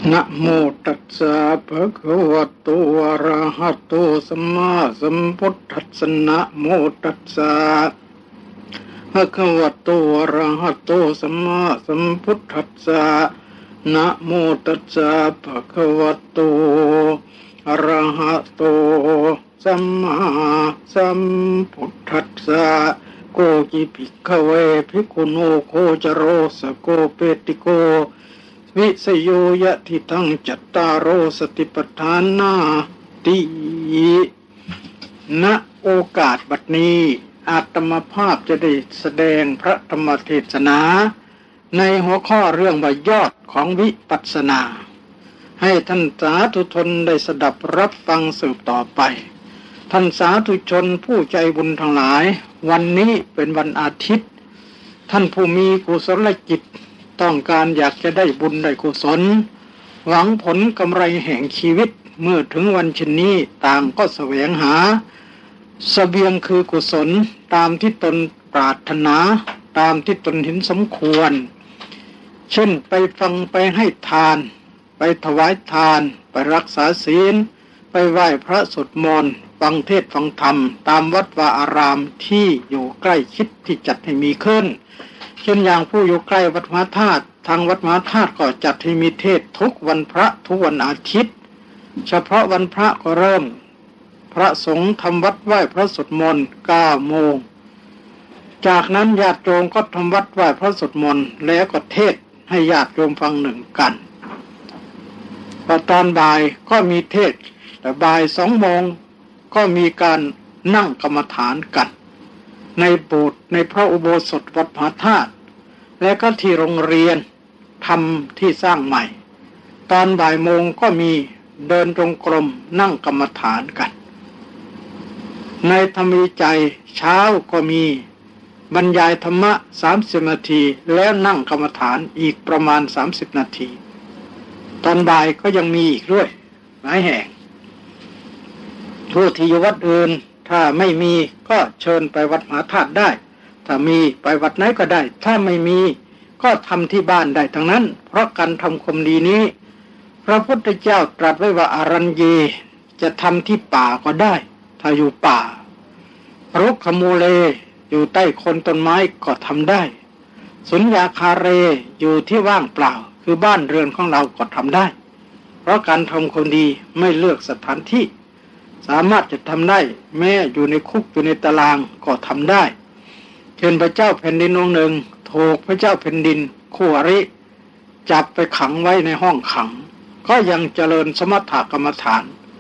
นะโมตัสสะภะคะวะโตอะระหะโตสัมมาสัมพุทธัสสะนะโมตัสสะภะคะวะโตอะระหะโตสัมมาสัมพุทธัสสะนะโมตัสสะภะคะวะโตอะระหะโตสัมมาสัมพุทธัสสะโกจิภิกขเวภิกขุโนโคจโรสโกเปติโกวิสโยยะทิทังจัตตารโอสติปัฏฐานาติณโอกาสบัดนี้อาตมาภาพจะได้แสดงพระธรรมเทศนาในหัวข้อเรื่องว่ายอดของวิปัสสนาให้ท่านสาธุชนได้สดับรับฟังสืบต่อไปท่านสาธุชนผู้ใจบุญทั้งหลายวันนี้เป็นวันอาทิตย์ท่านผู้มีกุศลจิตต้องการอยากจะได้บุญได้กุศลหวังผลกำไรแห่งชีวิตเมื่อถึงวันเช่นนี้ต่างก็แสวงหาเสบียงคือกุศลตามที่ตนปรารถนาตามที่ตนเห็นสมควรเช่นไปฟังไปให้ทานไปถวายทานไปรักษาศีลไปไหว้พระสวดมนต์ฟังเทศน์ฟังธรรมตามวัดวาอารามที่อยู่ใกล้ชิดที่จัดให้มีขึ้นเช่นอย่างผู้อยู่ใกล้วัดมหาธาตุทางวัดมหาธาตุก็จัดให้มีเทศน์ทุกวันพระทุกวันอาทิตย์เฉพาะวันพระก็เริ่มพระสงฆ์ทำวัดไหว้พระสวดมนต์9 โมงจากนั้นญาติโยมก็ทำวัดไหว้พระสวดมนต์แล้วก็เทศน์ให้ญาติโยมฟังหนึ่งกันพอตอนบ่ายก็มีเทศน์แต่บ่าย2 โมงก็มีการนั่งกรรมฐานกันในโบสถ์ในพระอุโบสถวัดมหาธาตุและก็ที่โรงเรียนทำที่สร้างใหม่ตอนบ่ายโมงก็มีเดินจงกรมนั่งกรรมฐานกันในธรรมวิจัยเช้าก็มีบรรยายธรรมะ30 นาทีแล้วนั่งกรรมฐานอีกประมาณ30 นาทีตอนบ่ายก็ยังมีอีกด้วยหลายแห่งผู้ที่อยู่วัดอื่นถ้าไม่มีก็เชิญไปวัดมหาธาตุได้ถ้ามีไปวัดไหนก็ได้ถ้าไม่มีก็ทำที่บ้านได้ทั้งนั้นเพราะการทำความดีนี้พระพุทธเจ้าตรัสไว้ว่าอารัญเยจะทำที่ป่าก็ได้ถ้าอยู่ป่ารุกขมูเลอยู่ใต้โคนต้นไม้ก็ทำได้สุญญาคาเรอยู่ที่ว่างเปล่าคือบ้านเรือนของเราก็ทำได้เพราะการทำความดีไม่เลือกสถานที่สามารถจะทำได้แม้อยู่ในคุกอยู่ในตารางก็ทำได้เช่นพระเจ้าแผ่นดินองค์หนึ่งถูกพระเจ้าแผ่นดินคู่อริจับไปขังไว้ในห้องขังก็ยังเจริญสมถกรรมฐาน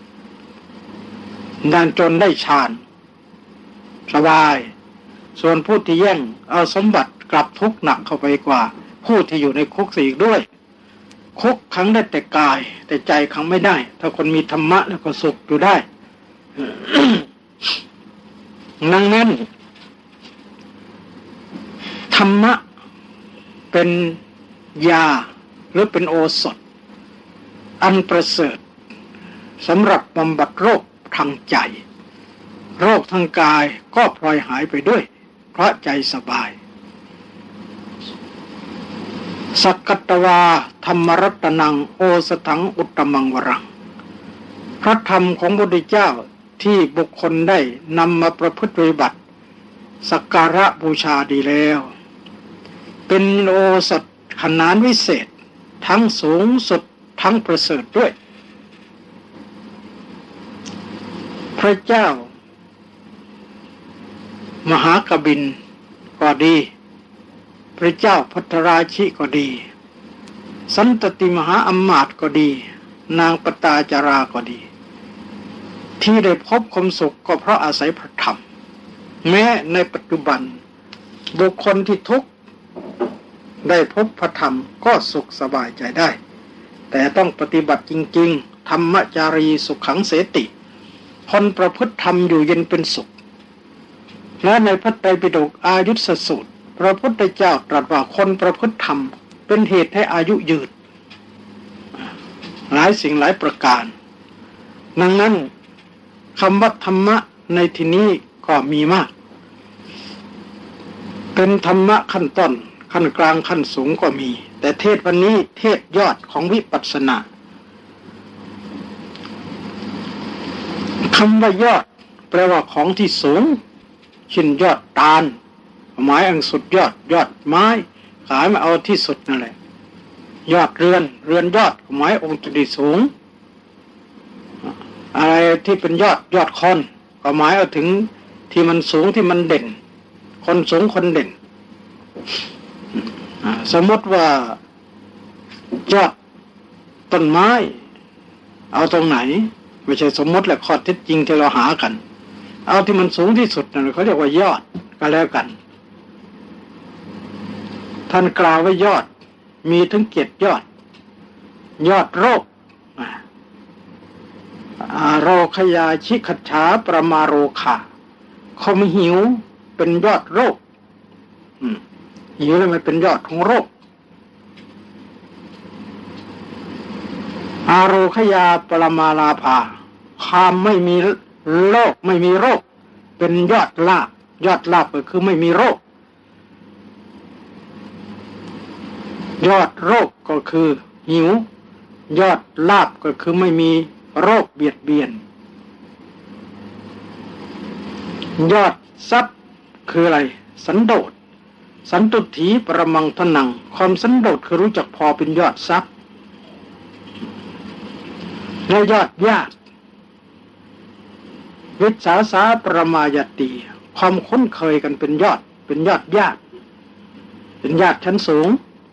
นานจนได้ฌานสบายส่วนผู้ที่แย่งเอาสมบัติกลับทุกข์หนักเข้าไปกว่าผู้ที่อยู่ในคุกอีกด้วยคุกขังได้แต่กายแต่ใจขังไม่ได้ถ้าคนมีธรรมะแล้วก็สุขอยู่ได้ ดังนั้นธรรมะเป็นยาหรือเป็นโอสถอันประเสริฐสำหรับบำบัดโรคทางใจโรคทางกายก็พลอยหายไปด้วยเพราะใจสบายสักกัตวาธรรมรัตนังโอสถังอุตตมังวรังพระธรรมของพระพุทธเจ้าที่บุคคลได้นำมาประพฤติปฏิบัติสักการะบูชาดีแล้วเป็นโอสถขนานวิเศษทั้งสูงสุดทั้งประเสริฐด้วยพระเจ้ามหากบิณก็ดีพระเจ้าภัทราชิก็ดีสันตติมหาอมาตย์ก็ดีนางปตาจาราก็ดีที่ได้พบความสุขก็เพราะอาศัยพระธรรมแม้ในปัจจุบันบุคคลที่ทุกข์ได้พบพระธรรมก็สุขสบายใจได้แต่ต้องปฏิบัติจริงๆธรรมจารีสุขขังเสติคนประพฤติธรรมอยู่เย็นเป็นสุขและในพระไตรปิฎกอายุสสูตรพระพุทธเจ้าตรัสว่าคนประพฤติธรรมเป็นเหตุให้อายุยืนหลายสิ่งหลายประการดังนั้นคำว่าธรรมะในที่นี้ก็มีมากเป็นธรรมะขั้นต้นขั้นกลางขั้นสูงก็มีแต่เทศวันนี้เทศยอดของวิปัสสนาคำว่ายอดแปลว่าของที่สูงเช่นยอดตาลไม้อันสุดยอดยอดไม้ขายมาเอาที่สุดนั่นแหละยอดเรือนยอดไม้องค์ที่สูงอะไรที่เป็นยอดคนก็หมายเอาถึงที่มันสูงที่มันเด่นคนสูงคนเด่นสมมติว่ายอดต้นไม้เอาตรงไหนไม่ใช่สมมติแหละข้อเท็จจริงที่เราหากันเอาที่มันสูงที่สุดนั่นเขาเรียกว่ายอดก็แล้วกันท่านกล่าวว่ายอดมีถึง7ยอดโรคโรคยาชิคัจฉาประมาโรคาความหิวเป็นยอดโรคหิวแล้วมันเป็นยอดของโรคอาโรคยาปรมาลาภาความไม่มีโรคไม่มีโรคเป็นยอดลาภก็คือไม่มีโรคยอดโรคก็คือหิวยอดลาภก็คือไม่มีโรคเบียดเบียนยอดทรัพย์คืออะไรสันโดษสันตุถีประมังทนังความสันโดษคือรู้จักพอเป็นยอดทรัพย์และยอดญาติวิสาสาประมายติความคุ้นเคยกันเป็นยอดญาติเป็นญาติชั้นสูง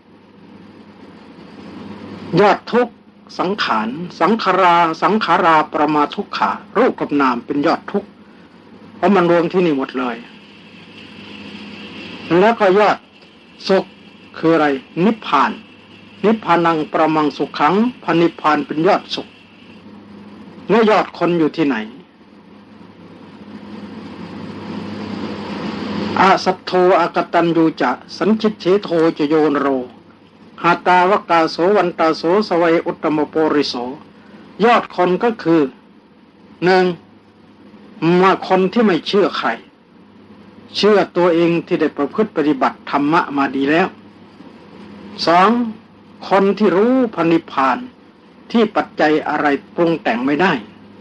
ยอดทุกข์สังขารสังขาราประมาทุกขารูปกับนามเป็นยอดทุกข์เพราะมันรวมที่นี่หมดเลยแล้วก็ยอดสุขคืออะไรนิพพานังประมังสุขขังพระนิพพานเป็นยอดสุขแล้วยอดคนอยู่ที่ไหนอาสัทโธอากตัญญูจะสัญชิตเฉโทจะโยนโรหาตาวกาโสวันตาโสสวัยอุตตมโปริโสยอดคนก็คือ1มาคนที่ไม่เชื่อใครเชื่อตัวเองที่ได้ประพฤติปฏิบัติธรรมะมาดีแล้ว2คนที่รู้พระนิพพานที่ปัจจัยอะไรปรุงแต่งไม่ได้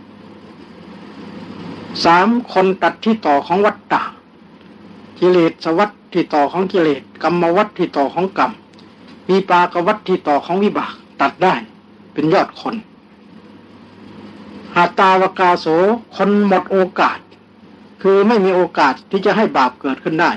3คนตัดที่ต่อของวัฏฏะกิเลสวัฏที่ต่อของกิเลสกรรมวัฏที่ต่อของกรรมวิปากวัฏที่ต่อของวิบากตัดได้เป็นยอดคนหาตาวกาโสคนหมดโอกาสคือไม่มีโอกาสที่จะให้บาปเกิดขึ้นได้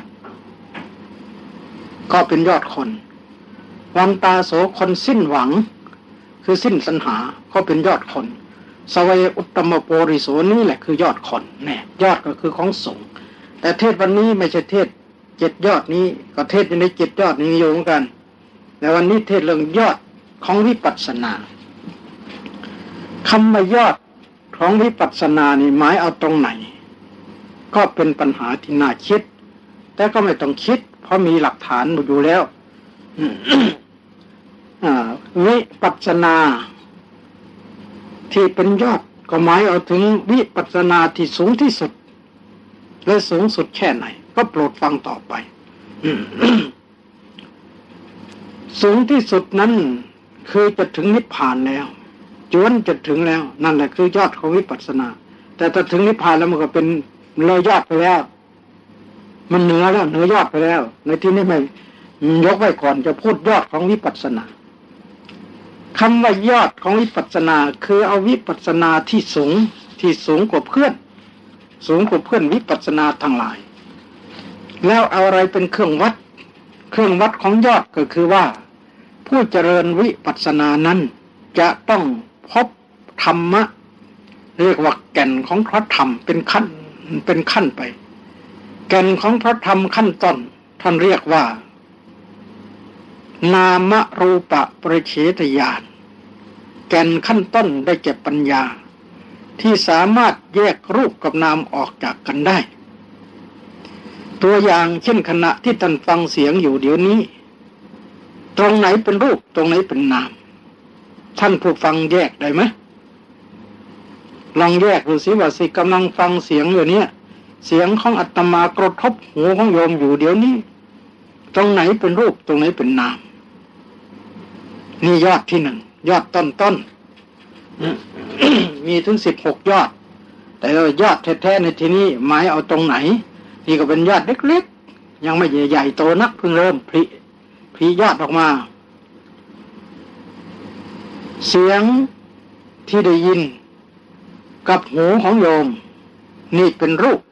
ก็เป็นยอดคนวันตาโสคนสิ้นหวังคือสิ้นสัณหาก็เป็นยอดคนสวัยอุตตมโปริโสนี่แหละคือยอดคนแน่ยอดก็คือของสงฆ์แต่เทศวันนี้ไม่ใช่เทศ7ยอดนี้ก็เทศอยู่ใน7ยอดนี้โยงกันแต่วันนี้เทศเรื่องยอดของวิปัสสนาคำว่ายอดของวิปัสสนานี่หมายเอาตรงไหนก็เป็นปัญหาที่น่าคิดแต่ก็ไม่ต้องคิดเพราะมีหลักฐานอยู่แล้ว วิปัสสนาที่เป็นยอดก็หมายเอาถึงวิปัสสนาที่สูงที่สุดและสูงสุดแค่ไหนก็โปรดฟังต่อไป สูงที่สุดนั้นคือจะถึงนิพพานแล้วจวนจะถึงแล้วนั่นแหละคือยอดของวิปัสสนาแต่ถ้าถึงนิพพานแล้วมันก็เป็นเลยยอดไปแล้วมันเหนือยอดไปแล้วในที่นี้ไม่ยกไว้ก่อนจะพูดยอดของวิปัสสนาคำว่ายอดของวิปัสสนาคือเอาวิปัสสนาที่สูงกว่าเพื่อนวิปัสสนาทั้งหลายแล้วเอาอะไรเป็นเครื่องวัดของยอดก็คือว่าผู้เจริญวิปัสสนานั้นจะต้องพบธรรมะเรียกว่าแก่นของพระธรรมเป็นขั้นไปแก่นของพระธรรมขั้นต้นท่านเรียกว่านามรูปะปริเฉทญาณแก่นขั้นต้นได้แก่ปัญญาที่สามารถแยกรูปกับนามออกจากกันได้ตัวอย่างเช่นขณะที่ท่านฟังเสียงอยู่เดี๋ยวนี้ตรงไหนเป็นรูปตรงไหนเป็นนามท่านผู้ฟังแยกได้ไหมลองแยกดูสิว่าสิกำลังฟังเสียงอยู่เนี่ยเสียงของอาตมากระทบหูของโยมอยู่เดี๋ยวนี้ตรงไหนเป็นรูปตรงไหนเป็นนามนี่ยอดที่1ยอดต้น มีถึง16ยอดแต่แต่ยอดแท้ๆในที่นี้หมายเอาตรงไหนนี่ก็เป็นยอดเล็กๆยังไม่ใหญ่ๆโตนักเพิ่งเริ่มผลิยอดออกมาเสียงที่ได้ยินกับหูของโยมนี่เป็นรูป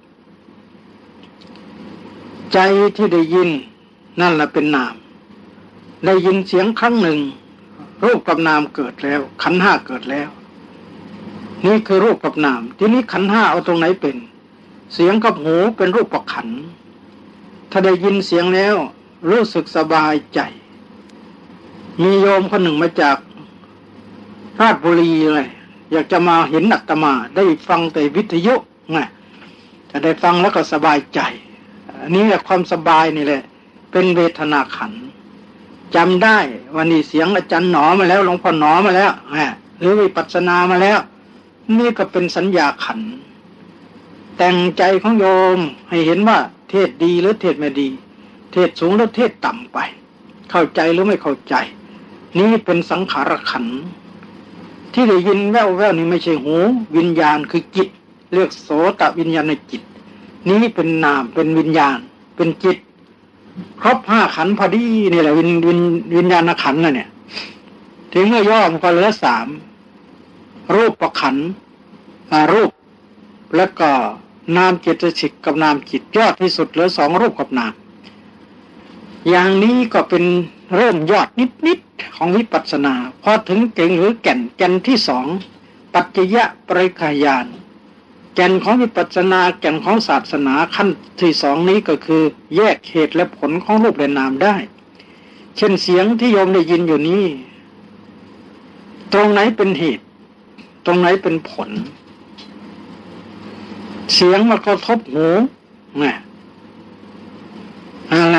ใจที่ได้ยินนั่นแหละเป็นนามได้ยินเสียงครั้งหนึ่งรูปกับนามเกิดแล้วขันธ์ห้าเกิดแล้วนี่คือรูปกับนามทีนี้ขันธ์ห้าเอาตรงไหนเป็นเสียงกับหูเป็นรูปกับขันธ์ถ้าได้ยินเสียงแล้วรู้สึกสบายใจมีโยมคนหนึ่งมาจากราชบุรีเลยอยากจะมาเห็นอาตมาได้ฟังแต่วิทยุไงจะได้ฟังแล้วก็สบายใจอันนี้แหละความสบายนี่แหละเป็นเวทนาขันธ์จำได้วันนี้เสียงอาจารย์หนอมาแล้วหลวงพ่อหนอมาแล้วหรือวิปัสสนามาแล้วนี่ก็เป็นสัญญาขันธ์แต่งใจของโยมให้เห็นว่าเทศดีหรือเทศไม่ดีเทศสูงหรือเทศต่ำไปเข้าใจหรือไม่เข้าใจนี่เป็นสังขารขันธ์ที่ได้ยินแว่วๆนี่ไม่ใช่หูวิญญาณคือจิตเรียกโสตวิญญาณจิตนี้เป็นนามเป็นวิญญาณเป็นจิตครบห้าขันธ์พอดีนี่แหละวิญญาณขันธ์น่ะเนี่ยถึงเมื่อย่อมันก็เหลือสามรูปขันธ์รูปแล้วก็นามเจตสิกกับนามจิตยอดที่สุดเหลือสองรูปกับนามอย่างนี้ก็เป็นเริ่มยอดนิดๆของวิปัสสนาพอถึงเก่งหรือแก่นที่สองปัจจยปริฆายานแก่นของวิปัสสนาแก่นของศาสนาขั้นที่สองนี้ก็คือแยกเหตุและผลของรูปและนามได้เช่นเสียงที่โยมได้ยินอยู่นี้ตรงไหนเป็นเหตุตรงไหนเป็นผลเสียงมากระทบหูอะไร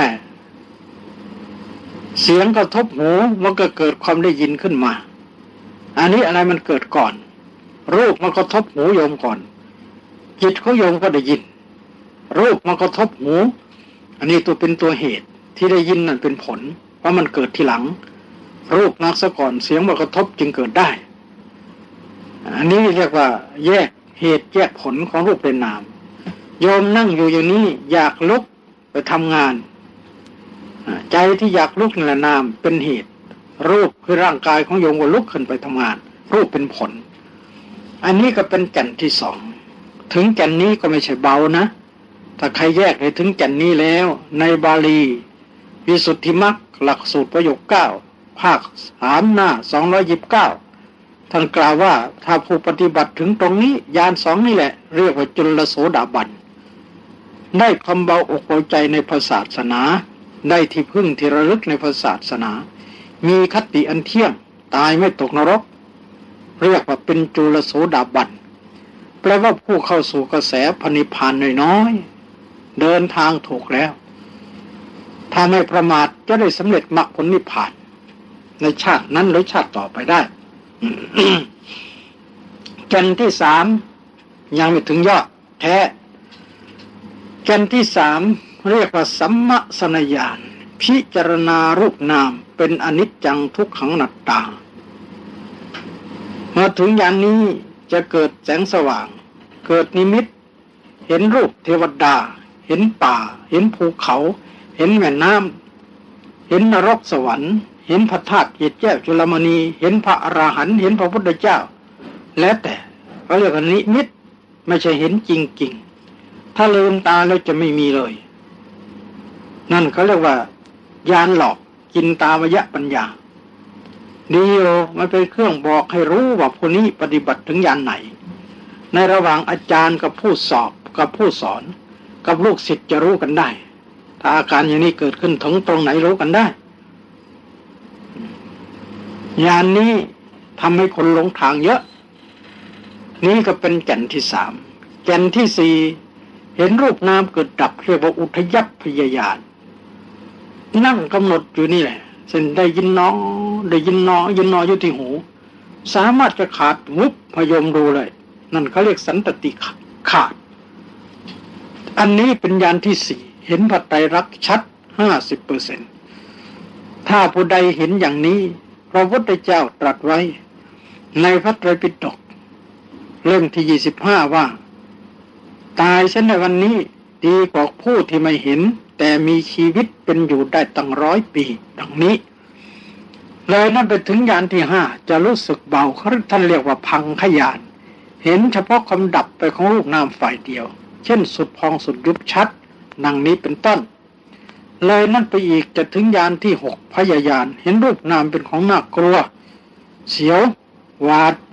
เสียงกระทบหูมันก็เกิดความได้ยินขึ้นมาอันนี้อะไรมันเกิดก่อนรูปมันกระทบหูโยมก่อนจิตของโยมก็ได้ยินรูปมันกระทบหูอันนี้ตัวเป็นตัวเหตุที่ได้ยินนั่นเป็นผลเพราะมันเกิดทีหลังรูปนักซะก่อนเสียงมากระทบจึงเกิดได้อันนี้เรียกว่าแยกเหตุแยกผลของรูปเป็นนามโยมนั่งอยู่อย่างนี้อยากลุกไปทำงานใจที่อยากลุกนั่นแหละนามเป็นเหตุรูปคือร่างกายของโยมก็ลุกขึ้นไปทำงานรูปเป็นผลอันนี้ก็เป็นแก่นที่สองถึงแก่นนี้ก็ไม่ใช่เบานะถ้าใครแยกให้ถึงแก่นนี้แล้วในบาลีวิสุทธิมรรคหลักสูตรประโยค9ภาค3หน้า229ท่านกล่าวว่าถ้าผู้ปฏิบัติถึงตรงนี้ญาณสองนี่แหละเรียกว่าจุลโสดาบันได้ความเบาอกเบาใจในพระศาสนาได้ที่พึ่งที่ระลึกในพระศาสนามีคติอันเที่ยงตายไม่ตกนรกเรียกว่าเป็นจุลโสดาบันแปลว่าผู้เข้าสู่กระแสพระนิพพานน้อยๆเดินทางถูกแล้วถ้าไม่ประมาทจะได้สำเร็จมรรคผลนิพพานในชาตินั้นหรือชาติต่อไปได้ แก่นที่สามยังไม่ถึงยอดแท้แก่นที่สามเรียกว่าสัมมสนญาณพิจารณารูปนามเป็นอนิจจังทุกขังอนัตตามาถึงญาณนี้จะเกิดแสงสว่างเกิดนิมิตเห็นรูปเทวดาเห็นป่าเห็นภูเขาเห็นแม่น้ำเห็นนรกสวรรค์เห็นพระธาตุเกศแก้วจุลมณีเห็นพระอรหันต์เห็นพระพุทธเจ้าแล้วแต่เขาเรียกว่านิมิตไม่ใช่เห็นจริงๆถ้าลืมตาแล้วจะไม่มีเลยนั่นเขาเรียกว่าญาณหลอกจินตามยปัญญาดีโอมันเป็นเครื่องบอกให้รู้ว่าผู้นี้ปฏิบัติถึงญาณไหนในระหว่างอาจารย์กับผู้สอบกับผู้สอนกับลูกศิษย์จะรู้กันได้ถ้าอาการอย่างนี้เกิดขึ้นถึงตรงไหนรู้กันได้ญาณนี้ทำให้คนหลงทางเยอะนี่ก็เป็นแก่นที่สามแก่นที่สี่เห็นรูปนามเกิดดับเรียกว่าอุทยัพพยญาณนั่งกำหนดอยู่นี่แหละเส้นได้ยินน้ออยู่ที่หูสามารถจะขาดวุบพยมดูเลยนั่นเขาเรียกสันตติขาดอันนี้เป็นญาณที่สี่เห็นพระไตรลักษณ์ชัด 50% ถ้าผู้ใดเห็นอย่างนี้พระพุทธเจ้าตรัสไว้ในพระไตรปิฎกเล่มที่25ว่าตายเช่นในวันนี้ดีกว่าผู้ที่ไม่เห็นแต่มีชีวิตเป็นอยู่ได้ตั้ง100 ปีดังนี้เลยนั่นไปถึงยานที่5จะรู้สึกเบาเขาท่านเรียกว่าพังขยานเห็นเฉพาะความดับไปของลูกน้ำฝ่ายเดียวเช่นสุดพองสุดยุบชัดดังนี้เป็นต้นเลยนั่นไปอีกจะถึงยานที่6พยายานเห็นรูปนามเป็นของน่ากลัวเสียวหวาด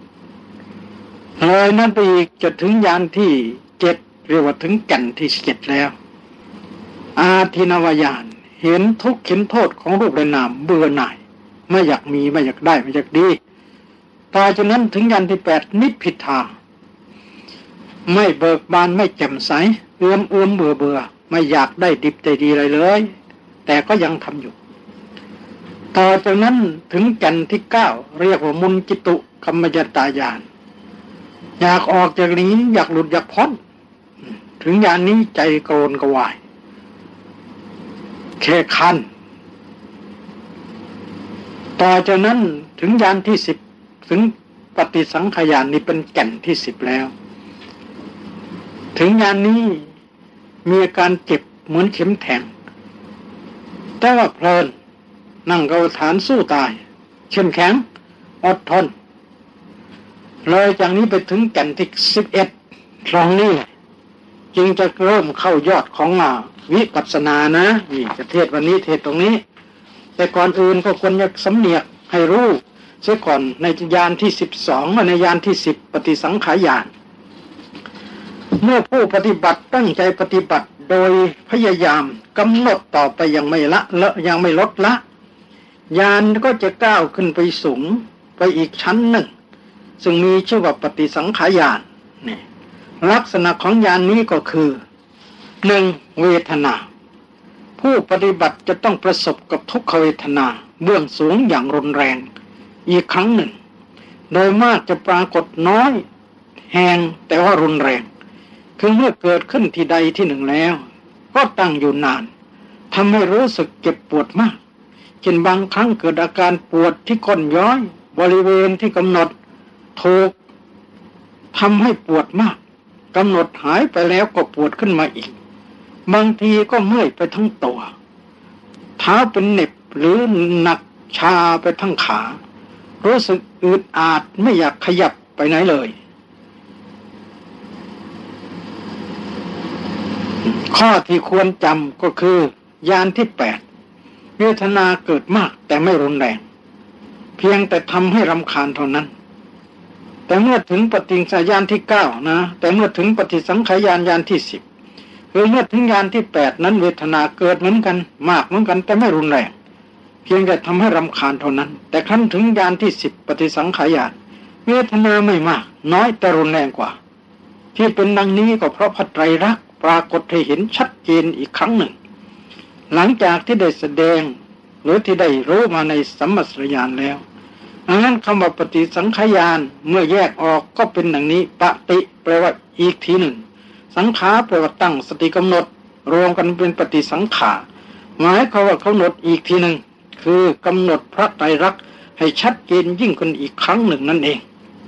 เลยนั่นไปอีกจะถึงยานที่7เรียกว่าถึงแก่นที่7แล้วอาทินวายานเห็นทุกข์เห็นโทษของรูปและนามเบื่อหน่ายไม่อยากมีไม่อยากได้ไม่อยากดีตายจนนั้นถึงยานที่8นิพพิทาไม่เบิกบานไม่แจ่มใสเอื้อมเบื่อไม่อยากได้ดิบได้ดีอะไรเลยแต่ก็ยังทำอยู่ต่อจากนั้นถึงแก่นที่9เรียกว่ามุนจิตุกัมมยตายานอยากออกจากนี้อยากหลุดอยากพ้นถึงยานนี้ใจโกรนกวายแค่คันต่อจากนั้นถึงยานที่10ถึงปฏิสังขยานนี่เป็นแก่นที่10แล้วถึงยานนี้มีอาการเจ็บเหมือนเข็มแทงแต่ว่าเพลินนั่งกรรมฐานสู้ตายเข้มแข็งอดทนเลยจากนี้ไปถึงแก่นที่11ครั้งนี้จึงจะเริ่มเข้ายอดของวิปัสสนานะนี่จะเทศวันนี้เทศตรงนี้แต่ก่อนอื่นก็ควรจะสำเนียกให้รู้เสียก่อนในยานที่12และในยานที่10ปฏิสังขายานเมื่อผู้ปฏิบัติตั้งใจปฏิบัติโดยพยายามกำหนดต่อไปยังไม่ละยังไม่ลดละญาณก็จะก้าวขึ้นไปสูงไปอีกชั้นหนึ่งซึ่งมีชื่อว่าปฏิสังขายานนี่ลักษณะของญาณนี้ก็คือ1เวทนาผู้ปฏิบัติจะต้องประสบกับทุกขเวทนาเบื้องสูงอย่างรุนแรงอีกครั้งหนึ่งโดยมากจะปรากฏน้อยแห่งแต่ว่ารุนแรงคือเมื่อเกิดขึ้นที่ใดที่หนึ่งแล้วก็ตั้งอยู่นานทำให้รู้สึกเจ็บปวดมากเช่นบางครั้งเกิดอาการปวดที่ก้นย้อยบริเวณที่กำหนดถูกทำให้ปวดมากกำหนดหายไปแล้วก็ปวดขึ้นมาอีกบางทีก็เมื่อยไปทั้งตัวเท้าเป็นเหน็บหรือหนักชาไปทั้งขารู้สึกอึดอัดไม่อยากขยับไปไหนเลยข้อที่ควรจำก็คือยานที่8เวทนาเกิดมากแต่ไม่รุนแรงเพียงแต่ทำให้รำคาญเท่านั้นแต่เมื่อถึงปฏิสังขายานที่9นะแต่เมื่อถึงปฏิสังขายานยานที่10คือเมื่อถึงยานที่8นั้นเวทนาเกิดเหมือนกันมากเหมือนกันแต่ไม่รุนแรงเพียงแต่ทำให้รำคาญเท่านั้นแต่ครั้นถึงยานที่10ปฏิสังขายานเวทนาไม่มากน้อยแต่รุนแรงกว่าที่เป็นดังนี้ก็เพราะพระไตรลักษณ์ปรากฏให้เห็นชัดเจนอีกครั้งหนึ่งหลังจากที่ได้แสดงหรือที่ได้รู้มาในสัมมัสสญาณแล้วดังนั้นคำว่าปฏิสังขายานเมื่อแยกออกก็เป็นดังนี้ปฏิแปลว่าอีกทีหนึ่งสังขารแปลว่าตั้งสติกำหนดรวมกันเป็นปฏิสังขารหมายความว่ากำหนดอีกทีหนึ่งคือกำหนดพระไตรลักษณ์ให้ชัดเจนยิ่งขึ้นอีกครั้งหนึ่งนั่นเอง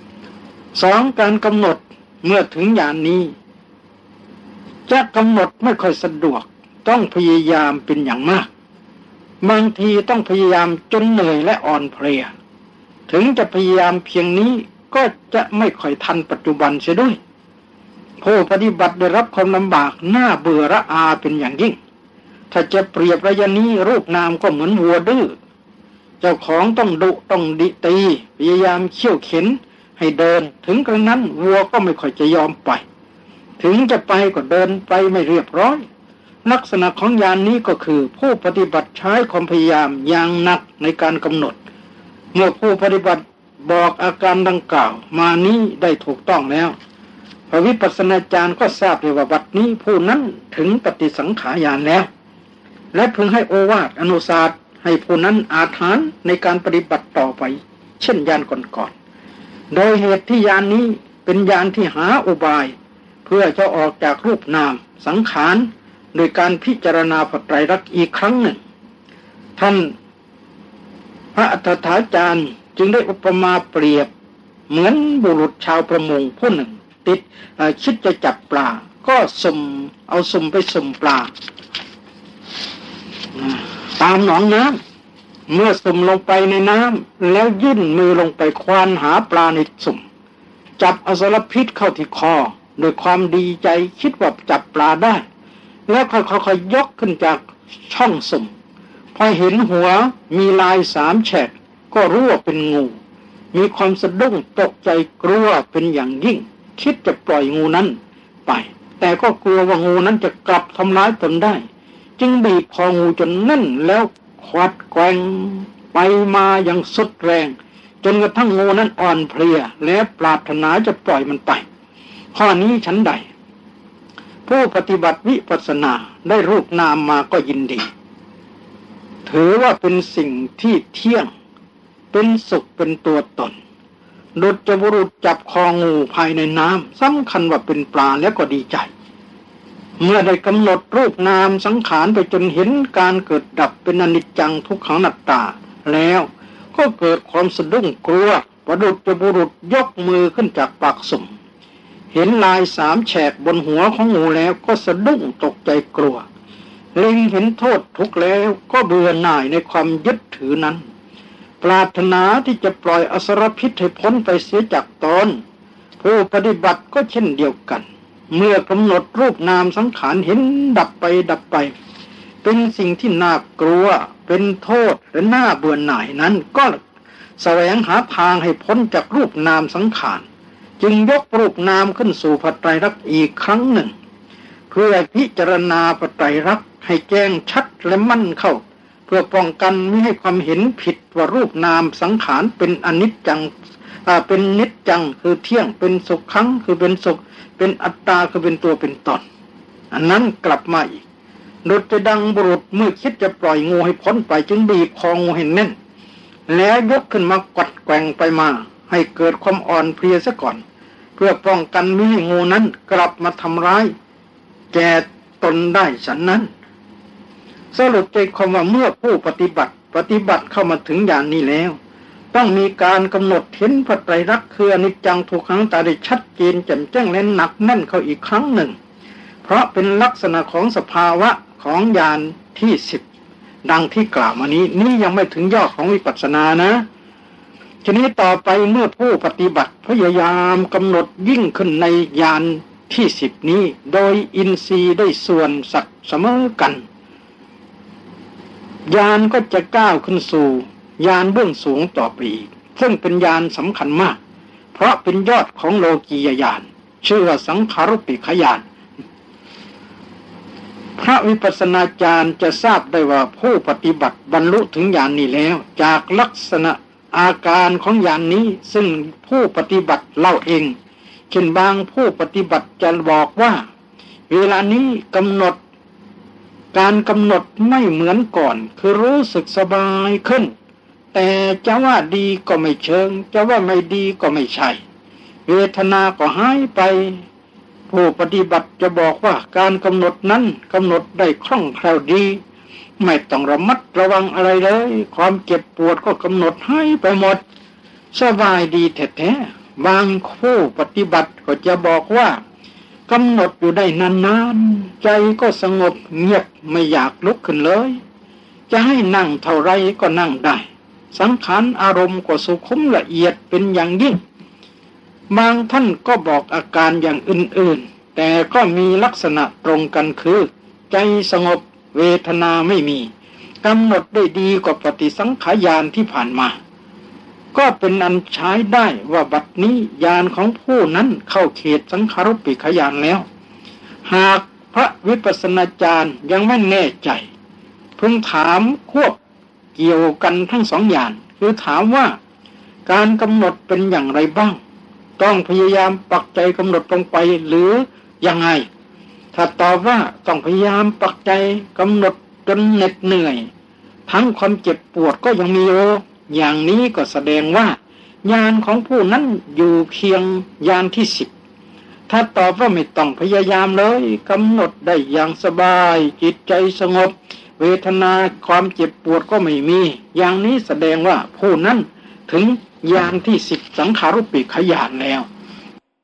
2การกำหนดเมื่อถึงญาณนี้จะกำหนดไม่ค่อยสะดวกต้องพยายามเป็นอย่างมากบางทีต้องพยายามจนเหนื่อยและอ่อนเพลียถึงจะพยายามเพียงนี้ก็จะไม่ค่อยทันปัจจุบันเสียด้วยผู้ปฏิบัติได้รับความลำบากน่าเบื่อระอาเป็นอย่างยิ่งถ้าจะเปรียบระยะนี้รูปนามก็เหมือนวัวดื้อเจ้าของต้องดุต้องดิตีพยายามเขี่ยวเข็นให้เดินถึงกระนั้นวัวก็ไม่ค่อยจะยอมไปถึงจะไปก็เดินไปไม่เรียบร้อยลักษณะของญาณนี้ก็คือผู้ปฏิบัติใช้ความพยายามอย่างหนักในการกำหนดเมื่อผู้ปฏิบัติบอกอาการดังกล่าวมานี้ได้ถูกต้องแล้วพระวิปัสสนาจารย์ก็ทราบเลยว่าบัดนี้ผู้นั้นถึงปฏิสังขายานแล้วและพึงให้โอวาทอนุสาสให้ผู้นั้นอาถรรพ์ในการปฏิบัติต่อไปเช่นญาณก่อนๆโดยเหตุที่ญาณนี้เป็นญาณที่หาอุบายเพื่อจะออกจากรูปนามสังขารโดยการพิจารณาพระไตรลักษณ์อีกครั้งหนึ่งท่านพระอัฏฐถาจารย์จึงได้อุปมาเปรียบเหมือนบุรุษชาวประมงผู้หนึ่งติดคิดจะจับปลาก็เอาสุ่มไปสุ่มปลาตามหนองน้ำเมื่อสุ่มลงไปในน้ำแล้วยื่นมือลงไปควานหาปลาในสุ่มจับอสรพิษเข้าที่คอโดยความดีใจคิดว่าจับปลาได้แล้วค่อยๆยกขึ้นจากช่องสุ่มพอเห็นหัวมีลาย3 แฉกก็รู้ว่าเป็นงูมีความสะดุ้งตกใจกลัวเป็นอย่างยิ่งคิดจะปล่อยงูนั้นไปแต่ก็กลัวว่างูนั้นจะกลับทำร้ายตนได้จึงบีบคองูจนแน่นแล้วควัดแกว่งไปมาอย่างสุดแรงจนกระทั่งงูนั้นอ่อนเพลียและปรารถนาจะปล่อยมันไปข้อนี้ฉันใดผู้ปฏิบัติวิปัสสนาได้รูปนามมาก็ยินดีถือว่าเป็นสิ่งที่เที่ยงเป็นสุขเป็นตัวตนดุจบุรุษจับคองูภายในน้ำสำคัญว่าเป็นปลาแล้วก็ดีใจเมื่อได้กำหนดรูปนามสังขารไปจนเห็นการเกิดดับเป็นอนิจจังทุกขังอนัตตาแล้วก็เกิดความสะดุ้งกลัวประดุจบุรุษยกมือขึ้นจากปากสุ่มเห็นลาย3 แฉกบนหัวของงูแล้วก็สะดุ้งตกใจกลัวเล็งเห็นโทษทุกข์แล้วก็เบื่อหน่ายในความยึดถือนั้นปรารถนาที่จะปล่อยอสรพิษให้พ้นไปเสียจากตนผู้ปฏิบัติก็เช่นเดียวกันเมื่อกำหนดรูปนามสังขารเห็นดับไปเป็นสิ่งที่น่ากลัวเป็นโทษและน่าเบื่อหน่ายนั้นก็แสวงหาทางให้พ้นจากรูปนามสังขารจึงยกรูปนามขึ้นสู่พระไตรลักษณ์อีกครั้งหนึ่งเพื่อพิจารณาพระไตรลักษณ์ให้แจ้งชัดและมั่นเข้าเพื่อป้องกันไม่ให้ความเห็นผิดว่ารูปนามสังขารเป็นอนิจจังเป็นนิจจังคือเที่ยงเป็นสุขขังคือเป็นสุขเป็นอัตตาคือเป็นตัวเป็นตนอันนั้นกลับมาอีกดุจดังบุรุษเมื่อคิดจะปล่อยงูให้พ้นไปจึงบีบคองูให้แน่นแล้วยกขึ้นมากวัดแกว่งไปมาให้เกิดความอ่อนเพลียซะก่อนเพื่อป้องกันไม่ให้งูนั้นกลับมาทำร้ายแก่ตนได้ฉันนั้นสรุปใจความว่าเมื่อผู้ปฏิบัติเข้ามาถึงอย่างนี้แล้วต้องมีการกำหนดเห็นพระไตรลักษณ์คืออนิจจังทุกขังอนัตตาได้ชัดเจนแจ่มแจ้งและหนักแน่นเข้าอีกครั้งหนึ่งเพราะเป็นลักษณะของสภาวะของญาณที่10ดังที่กล่าวมานี้ยังไม่ถึงยอดของวิปัสสนานะทีนี้ต่อไปเมื่อผู้ปฏิบัติพยายามกำหนดยิ่งขึ้นในญาณที่10นี้โดยอินทรีย์ได้ส่วนสักเสมอกันญาณก็จะก้าวขึ้นสู่ญาณเบื้องสูงต่อไปอีกซึ่งเป็นญาณสำคัญมากเพราะเป็นยอดของโลกียญาณชื่อว่าสังขารุปปิขญาณพระวิปัสสนาจารย์จะทราบได้ว่าผู้ปฏิบัติบรรลุถึงญาณนี้แล้วจากลักษณะอาการของญาณนี้ซึ่งผู้ปฏิบัติเล่าเองเช่นบางผู้ปฏิบัติจะบอกว่าเวลานี้การกำหนดไม่เหมือนก่อนคือรู้สึกสบายขึ้นแต่จะว่าดีก็ไม่เชิงจะว่าไม่ดีก็ไม่ใช่เวทนาก็หายไปผู้ปฏิบัติจะบอกว่าการกำหนดนั้นกำหนดได้คล่องแคล่วดีไม่ต้องระมัดระวังอะไรเลยความเจ็บปวดก็กำหนดหายไปหมดสบายดีแท้ๆบางผู้ปฏิบัติก็จะบอกว่ากำหนดอยู่ได้นานๆใจก็สงบเงียบไม่อยากลุกขึ้นเลยจะให้นั่งเท่าไรก็นั่งได้สังขารอารมณ์ก็สุขุมละเอียดเป็นอย่างยิ่งบางท่านก็บอกอาการอย่างอื่นๆแต่ก็มีลักษณะตรงกันคือใจสงบเวทนาไม่มีกำหนดได้ดีกว่าปฏิสังขารญาณที่ผ่านมาก็เป็นอันใช้ได้ว่าบัดนี้ญาณของผู้นั้นเข้าเขตสังขารุปปิขญาณแล้วหากพระวิปัสสนาจารย์ยังไม่แน่ใจพึงถามควบเกี่ยวกันทั้ง2อย่างคือถามว่าการกำหนดเป็นอย่างไรบ้างต้องพยายามปักใจกำหนดลงไปหรือยังไงถ้าตอบว่าต้องพยายามปักใจกำหนดจนเหน็ดเหนื่อยทั้งความเจ็บปวดก็ยังมีอย่างนี้ก็แสดงว่าญาณของผู้นั้นอยู่เคียงญาณที่10ถ้าตอบว่าไม่ต้องพยายามเลยกำหนดได้อย่างสบายจิตใจสงบเวทนาความเจ็บปวดก็ไม่มีอย่างนี้แสดงว่าผู้นั้นถึงญาณที่10สังขารุปปิขญาณแล้ว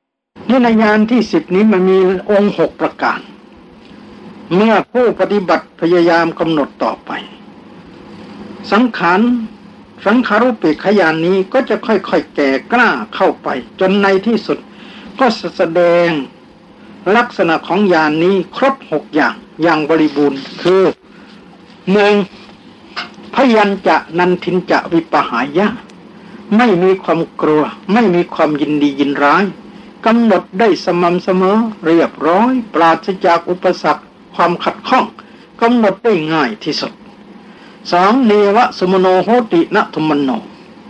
นี่ในญาณที่10นี้มันมีองค์6ประการเมื่อผู้ปฏิบัติพยายามกำหนดต่อไปสังขารุปเปกขญาณนี้ก็จะค่อยๆแก่กล้าเข้าไปจนในที่สุดก็แสดงลักษณะของญาณนี้ครบ6อย่างบริบูรณ์คือ1พยัญจะนันทินจะวิปหายะไม่มีความกลัวไม่มีความยินดียินร้ายกำหนดได้สม่ำเสมอเรียบร้อยปราศจากอุปสรรคความขัดข้องกำหนดได้ง่ายที่สุด2เนวะสมโนโหตินะทุมโน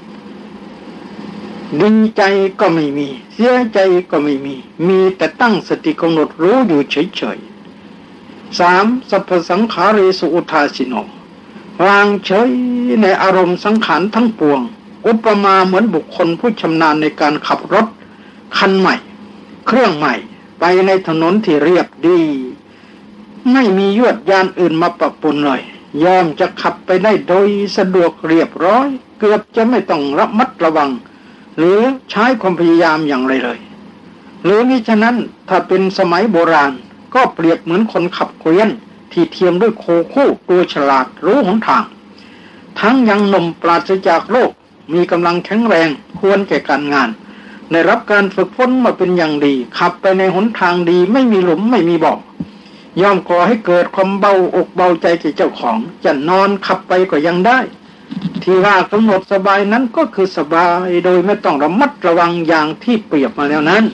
ดีใจก็ไม่มีเสียใจก็ไม่มีแต่ตั้งสติกำหนดรู้อยู่เฉยๆ3สัพพสังขาริสุอุทาสิโนวางเฉยในอารมณ์สังขารทั้งปวงอุปมาเหมือนบุคคลผู้ชำนาญในการขับรถคันใหม่เครื่องใหม่ไปในถนนที่เรียบดีไม่มียวดยานอื่นมาปะปนเลยยอมจะขับไปได้โดยสะดวกเรียบร้อยเกือบจะไม่ต้องระมัดระวังหรือใช้ความพยายามอย่างไรเลยหรือมิฉะนั้นถ้าเป็นสมัยโบราณก็เปรียบเหมือนคนขับเกวียนที่เทียมด้วยโคคู่ตัวฉลาดรู้หนทางทั้งยังหนุ่มปราศจากโรคมีกำลังแข็งแรงควรแก่การงานได้รับการฝึกฝนมาเป็นอย่างดีขับไปในหนทางดีไม่มีหลุมไม่มีบ่อย่อมก่อให้เกิดความเบาอกเบาใจแก่เจ้าของจะนอนขับไปก็ยังได้ที่ว่ากำหนดสบายนั้นก็คือสบายโดยไม่ต้องระมัดระวังอย่างที่เปรียบมาแล้วนั้น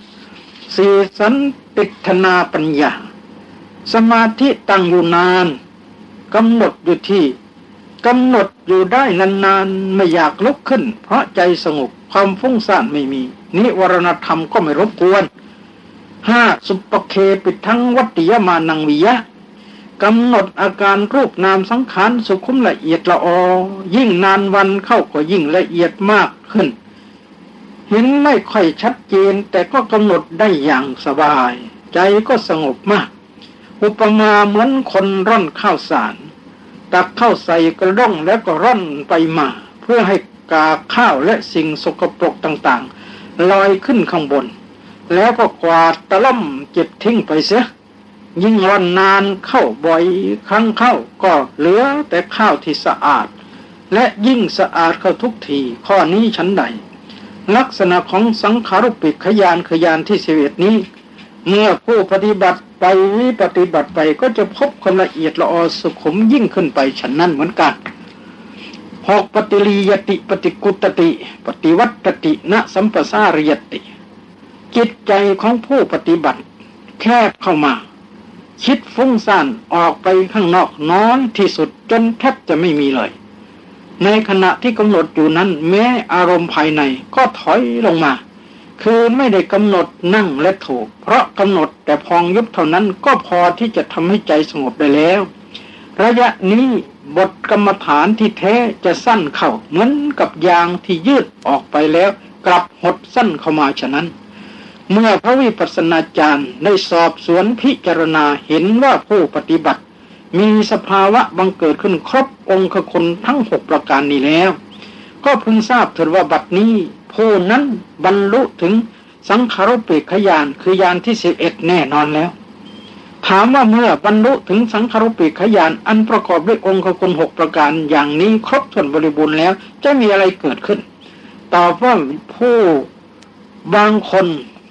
4สันติทนาปัญญาสมาธิตั้งอยู่นานกำหนดอยู่ได้นานๆไม่อยากลุกขึ้นเพราะใจสงบความฟุ้งซ่านไม่มีนิวรณธรรมก็ไม่รบกวน5สุปเคปิดทั้งวัตติยมานังวิยะกำหนดอาการรูปนามสังขารสุขุมละเอียดละออยิ่งนานวันเข้าก็ยิ่งละเอียดมากขึ้นเห็นไม่ค่อยชัดเจนแต่ก็กำหนดได้อย่างสบายใจก็สงบมากอุปมาเหมือนคนร่อนข้าวสารตักข้าวใส่กระด้งแล้วก็ร่อนไปมาเพื่อให้กากข้าวและสิ่งสกปรกต่างๆลอยขึ้นข้างบนแล้วก็กวาดตะล่อมเก็บทิ้งไปเสียยิ่งร่อนนานเข้าบ่อยครั้งเข้าก็เหลือแต่ข้าวที่สะอาดและยิ่งสะอาดเข้าทุกทีข้อนี้ชั้นใดลักษณะของสังขารุปเปกขญาณคือญาณที่11นี้เมื่อผู้ปฏิบัติไปก็จะพบความละเอียดละออสุขุมยิ่งขึ้นไปฉันนั้นเหมือนกัน6ปฏิลียติปฏิกุตติปฏิวัตตินะสัมปสาริยติจิตใจของผู้ปฏิบัติแคบเข้ามาคิดฟุ้งซ่านออกไปข้างนอกน้อยที่สุดจนแทบจะไม่มีเลยในขณะที่กำหนดอยู่นั้นแม้อารมณ์ภายในก็ถอยลงมาคือไม่ได้กำหนดนั่งและถูกเพราะกำหนดแต่พองยุบเท่านั้นก็พอที่จะทำให้ใจสงบได้แล้วระยะนี้บทกรรมฐานที่แท้จะสั้นเข้าเหมือนกับยางที่ยืดออกไปแล้วกลับหดสั้นเข้ามาฉะนั้นเมื่อพระวิปัสสนาจารย์ได้สอบสวนพิจารณาเห็นว่าผู้ปฏิบัติมีสภาวะบังเกิดขึ้นครบองค์คุณทั้ง6ประการนี้แล้วก็พึงทราบเถิดว่าบัดนี้ผู้นั้นบรรลุถึงสังขารุปเปกขญาณคือญาณที่11แน่นอนแล้วถามว่าเมื่อบรรลุถึงสังขารุปเปกขญาณอันประกอบด้วยองค์คุณ6ประการอย่างนี้ครบถ้วนบริบูรณ์แล้วจะมีอะไรเกิดขึ้นตอบว่าผู้บางคน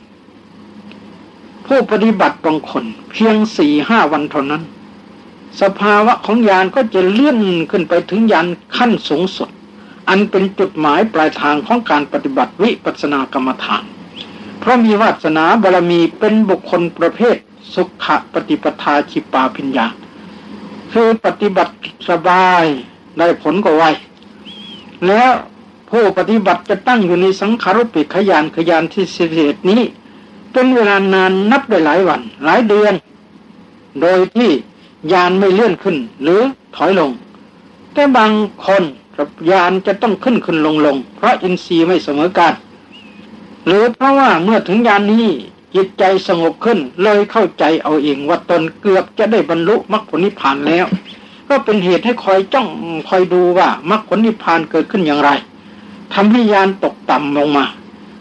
ผู้ปฏิบัติบางคนเพียง 4-5 วันเท่านั้นสภาวะของญาณก็จะเลื่อนขึ้นไปถึงญาณขั้นสูงสุดอันเป็นจุดหมายปลายทางของการปฏิบัติวิปัสสนากรรมฐานเพราะมีวาสนาบารมีเป็นบุคคลประเภทสุขปฏิปทาชิปาภิญญาคือปฏิบัติสบายได้ผลก็ไวแล้วผู้ปฏิบัติจะตั้งอยู่ในสังขารุปเปกขญาณคือญาณที่11นี้เป็นเวลานานนับได้หลายวันหลายเดือนโดยที่ญาณไม่เลื่อนขึ้นหรือถอยลงแต่บางคนญาณจะต้องขึ้นลงเพราะอินทรีย์ไม่เสมอกันหรือเพราะว่าเมื่อถึงญาณนี้จิตใจสงบขึ้นเลยเข้าใจเอาเองว่าตนเกือบจะได้บรรลุมรรคผลนิพพานแล้วก็เป็นเหตุให้คอยจ้องคอยดูว่ามรรคผลนิพพานเกิดขึ้นอย่างไรทำให้ญาณตกต่ำลงมา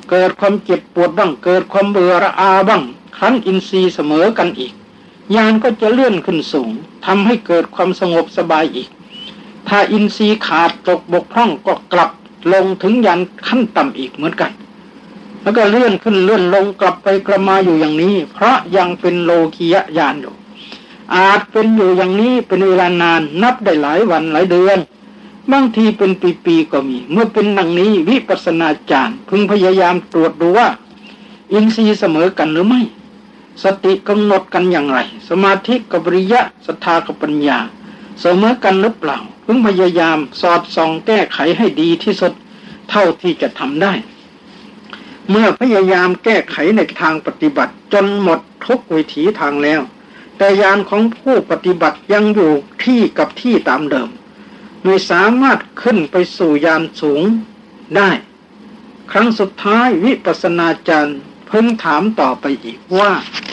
เกิดความเจ็บปวดบ้างเกิดความเบื่อระอาบ้างครั้นอินทรีย์เสมอกันอีกญาณก็จะเลื่อนขึ้นสูงทำให้เกิดความสงบสบายอีกถ้าอินทรีย์ขาดตกบกพร่องก็กลับลงถึงญาณขั้นต่ำอีกเหมือนกันแล้วก็เลื่อนขึ้นเลื่อนลงกลับไปกลับมาอยู่อย่างนี้เพราะยังเป็นโลกียญาณอยู่อาจเป็นอยู่อย่างนี้เป็นเวลานานนับได้หลายวันหลายเดือนบางทีเป็นปีๆก็มีเมื่อเป็นดังนี้วิปัสสนาญาณพึงพยายามตรวจดูว่าอินทรีย์เสมอกันหรือไม่สติกำหนดกันอย่างไรสมาธิกับวิริยะศรัทธากับปัญญาเสมอกันหรือเปล่าพึงพยายามสอดส่องแก้ไขให้ดีที่สุดเท่าที่จะทำได้เมื่อพยายามแก้ไขในทางปฏิบัติจนหมดทุกวิถีทางแล้วแต่ญาณของผู้ปฏิบัติยังอยู่ที่กับที่ตามเดิมไม่สามารถขึ้นไปสู่ญาณสูงได้ครั้งสุดท้ายวิปัสสนาจารย์เพิ่งถามต่อไปอีกว่า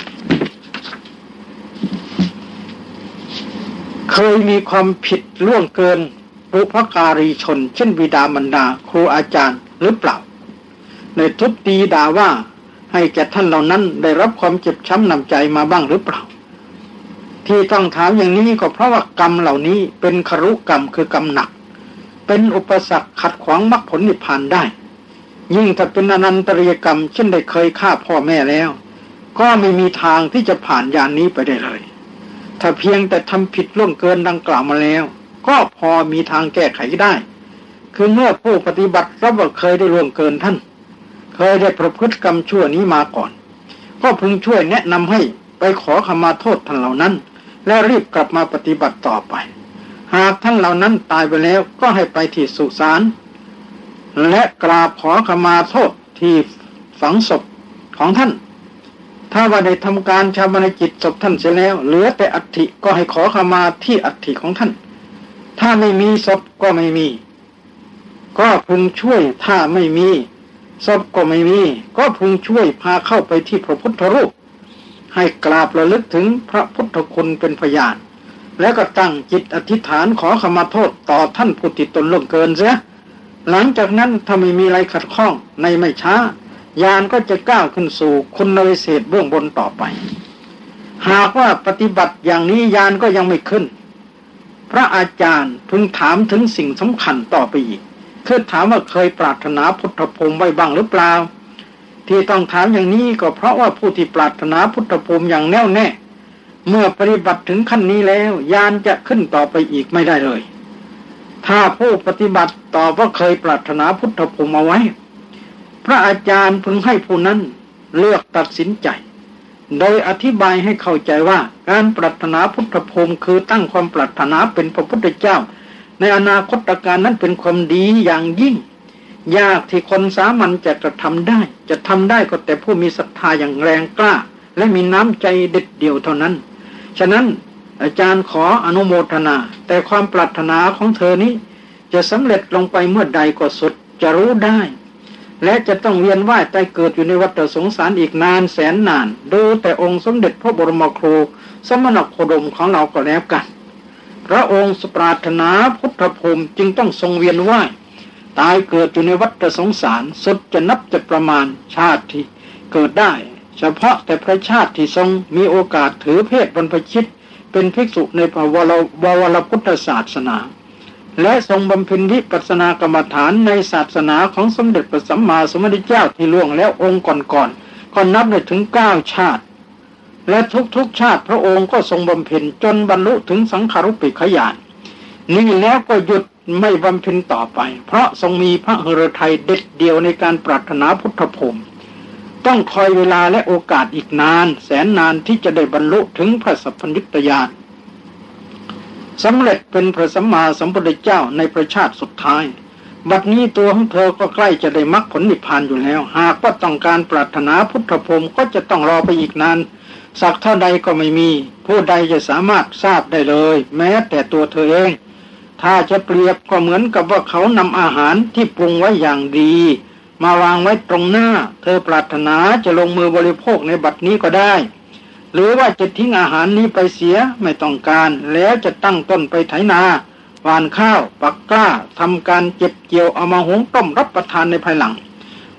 เคยมีความผิดล่วงเกินบุพการีชนเช่นบิดามารดาครูอาจารย์หรือเปล่าในทุบตีด่าว่าให้แก่ท่านเหล่านั้นได้รับความเจ็บช้ำน้ำใจมาบ้างหรือเปล่าที่ต้องถามอย่างนี้ก็เพราะว่ากรรมเหล่านี้เป็นครุกรรมคือกรรมหนักเป็นอุปสรรคขัดขวางมรรคผลนิพพานได้ยิ่งถ้าเป็นอนันตริยกรรมเช่นได้เคยฆ่าพ่อแม่แล้วก็ไม่มีทางที่จะผ่านญาณนี้ไปได้เลยถ้าเพียงแต่ทำผิดล่วงเกินดังกล่าวมาแล้วก็พอมีทางแก้ไขได้คือเมื่อผู้ปฏิบัติรับว่าเคยได้ล่วงเกินท่านเคยได้ประพฤติกรรมชั่วนี้มาก่อนก็พึงช่วยแนะนำให้ไปขอขมาโทษท่านเหล่านั้นและรีบกลับมาปฏิบัติต่อไปหากท่านเหล่านั้นตายไปแล้วก็ให้ไปที่สุสานและกราบขอขมาโทษที่ฝังศพของท่านถ้าว่าได้ทำการชาปนกิจศพท่านเสร็จแล้วเหลือแต่อัฐิก็ให้ขอขมาที่อัฐิของท่านถ้าไม่มีศพก็ไม่มีก็พึงช่วยถ้าไม่มีศพก็ไม่มีก็พึงช่วยพาเข้าไปที่พระพุทธรูปให้กราบระลึกถึงพระพุทธคุณเป็นพยานแล้วก็ตั้งจิตอธิษฐานขอขมาโทษต่อท่านผู้ที่ตนล่วงเกินเสียหลังจากนั้นถ้าไม่มีอะไรขัดข้องในไม่ช้าญาณก็จะก้าวขึ้นสู่คุณวิเศษเบื้องบนต่อไปหากว่าปฏิบัติอย่างนี้ญาณก็ยังไม่ขึ้นพระอาจารย์พึงถามถึงสิ่งสำคัญต่อไปอีกคือถามว่าเคยปรารถนาพุทธภูมิไว้บ้างหรือเปล่าที่ต้องถามอย่างนี้ก็เพราะว่าผู้ที่ปรารถนาพุทธภูมิอย่างแน่วแน่เมื่อปฏิบัติถึงขั้นนี้แล้วญาณจะขึ้นต่อไปอีกไม่ได้เลยถ้าผู้ปฏิบัติตอบว่าเคยปรารถนาพุทธภูมิเอาไว้พระอาจารย์พึงให้ผู้นั้นเลือกตัดสินใจโดยอธิบายให้เข้าใจว่าการปรารถนาพุทธภูมิคือตั้งความปรารถนาเป็นพระพุทธเจ้าในอนาคตการนั้นเป็นความดีอย่างยิ่งยากที่คนสามัญจะกระทำได้จะทำได้ก็แต่ผู้มีศรัทธาอย่างแรงกล้าและมีน้ำใจเด็ดเดี่ยวเท่านั้นฉะนั้นอาจารย์ขออนุโมทนาแต่ความปรารถนาของเธอนี้จะสำเร็จลงไปเมื่อใดก็สุดจะรู้ได้และจะต้องเวียนว่ายตายเกิดอยู่ในวัฏสงสารอีกนานแสนนานดูแต่องค์สมเด็จพระบรมครูสมณโคดมของเราก็แล้วกันพระองค์ปรารถนาพุทธภูมิจึงต้องทรงเวียนว่ายตายเกิดอยู่ในวัฏสงสารสุดจะนับจะประมาณชาติที่เกิดได้เฉพาะแต่พระชาติที่ทรงมีโอกาสถือเพศบรรพชิตเป็นภิกษุในพระวรพุทธศาสนาและทรงบำเพ็ญวิปัสสนากรรมฐานในศาสนาของสมเด็จพระสัมมาสัมพุทธเจ้าที่ล่วงแล้วองค์ก่อนๆก็นับได้ถึง9ชาติและทุกๆชาติพระองค์ก็ทรงบำเพ็ญจนบรรลุถึงสังขารุปปิขญาณนี่แล้วก็หยุดไม่บำเพ็ญต่อไปเพราะทรงมีพระหฤทัยเด็ดเดี่ยวในการปรารถนาพุทธภูมิต้องคอยเวลาและโอกาสอีกนานแสนนานที่จะได้บรรลุถึงพระสัพพัญญุตญาณสำเร็จเป็นพระสัมมาสัมพุทธเจ้าในประชาติสุดท้ายบัดนี้ตัวของเธอก็ใกล้จะได้มรรคผลนิพพานอยู่แล้วหากว่าต้องการปรารถนาพุทธภูมิก็จะต้องรอไปอีกนานสักเท่าใดก็ไม่มีผู้ใดจะสามารถทราบได้เลยแม้แต่ตัวเธอเองถ้าจะเปรียบก็เหมือนกับว่าเขานำอาหารที่ปรุงไว้อย่างดีมาวางไว้ตรงหน้าเธอปรารถนาจะลงมือบริโภคในบัดนี้ก็ได้หรือว่าจะทิ้งอาหารนี้ไปเสียไม่ต้องการแล้วจะตั้งต้นไปไถนาหว่านข้าวปักกล้าทำการเก็บเกี่ยวเอามาหุงต้มรับประทานในภายหลัง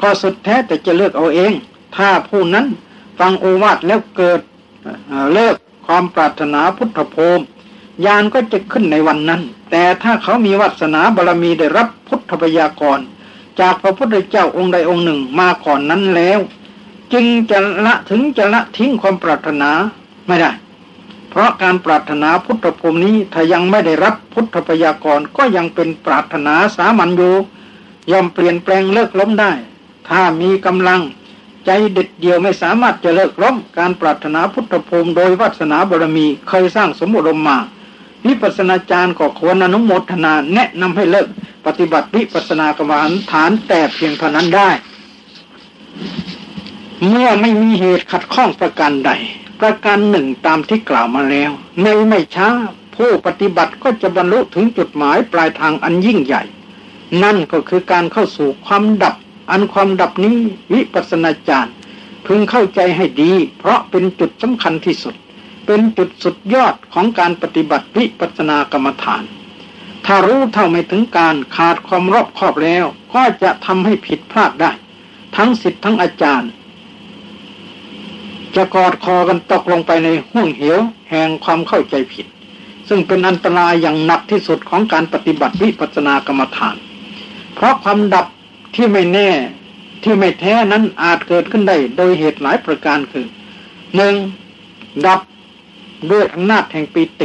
ก็สุดแท้แต่จะเลือกเอาเองถ้าผู้นั้นฟังโอวาทแล้วเกิดเลิกความปรารถนาพุทธภูมิญาณก็จะขึ้นในวันนั้นแต่ถ้าเขามีวาสนาบารมีได้รับพุทธพยากรณ์จากพระพุทธเจ้าองค์ใดองค์หนึ่งมาก่อนนั้นแล้วจึงจะละทิ้งความปรารถนาไม่ได้เพราะการปรารถนาพุทธภูมินี้ถ้ายังไม่ได้รับพุทธพยากรณ์ก็ยังเป็นปรารถนาสามัญอยู่ย่อมเปลี่ยนแปลงเลิกล้มได้ถ้ามีกำลังใจเด็ดเดียวไม่สามารถจะเลิกล้มการปรารถนาพุทธภูมิโดยวาสนาบารมีเคยสร้างสมบุรมาวิปัสสนาจารย์ก็ควรอนุโมทนาแนะนำให้เลิกปฏิบัติวิปัสสนากรรมฐานแต่เพียงเท่านั้นได้เมื่อไม่มีเหตุขัดข้องประการใดประการหนึ่งตามที่กล่าวมาแล้วในไม่ช้าผู้ปฏิบัติก็จะบรรลุถึงจุดหมายปลายทางอันยิ่งใหญ่นั่นก็คือการเข้าสู่ความดับอันความดับนี้วิปัสสนาจารย์พึงเข้าใจให้ดีเพราะเป็นจุดสำคัญที่สุดเป็นจุดสุดยอดของการปฏิบัติวิปัสสนากรรมฐานถ้ารู้เท่าไม่ถึงการขาดความรอบคอบแล้วก็จะทำให้ผิดพลาดได้ทั้งศิษย์ทั้งอาจารย์จะกอดคอกันตกลงไปในห้วงเหวแห่งความเข้าใจผิดซึ่งเป็นอันตรายอย่างหนักที่สุดของการปฏิบัติวิปัสสนากรรมฐานเพราะความดับที่ไม่แน่ที่ไม่แท้นั้นอาจเกิดขึ้นได้โดยเหตุหลายประการคือ 1. ดับด้วยอำนาจแห่งปีติ